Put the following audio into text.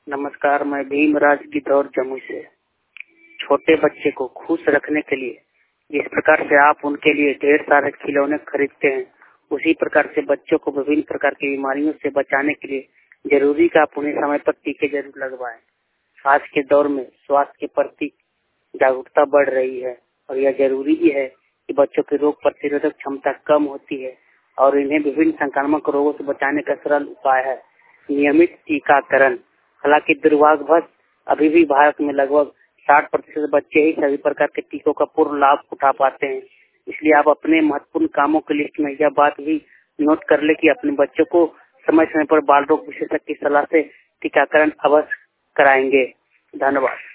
नमस्कार, मैं भीमराज गिद्धौर जमुई से। छोटे बच्चे को खुश रखने के लिए जिस प्रकार से आप उनके लिए ढेर सारे खिलौने खरीदते हैं, उसी प्रकार से बच्चों को विभिन्न प्रकार की बीमारियों से बचाने के लिए जरूरी का आप उन्हें समय पर टीके जरूर लगवाएं। आज के दौर में स्वास्थ्य के प्रति जागरूकता बढ़ रही है और यह जरूरी भी है कि बच्चों की रोग प्रतिरोधक क्षमता कम होती है और इन्हें विभिन्न संक्रामक रोगों से बचाने का सरल उपाय है नियमित टीकाकरण। हालांकि दुर्भाग्यवश अभी भी भारत में लगभग 60% बच्चे ही सभी प्रकार के टीकों का पूर्ण लाभ उठा पाते हैं। इसलिए आप अपने महत्वपूर्ण कामों के लिस्ट में यह बात भी नोट कर ले कि अपने बच्चों को समय समय पर बाल रोग विशेषज्ञ की सलाह से टीकाकरण अवश्य कराएंगे। धन्यवाद।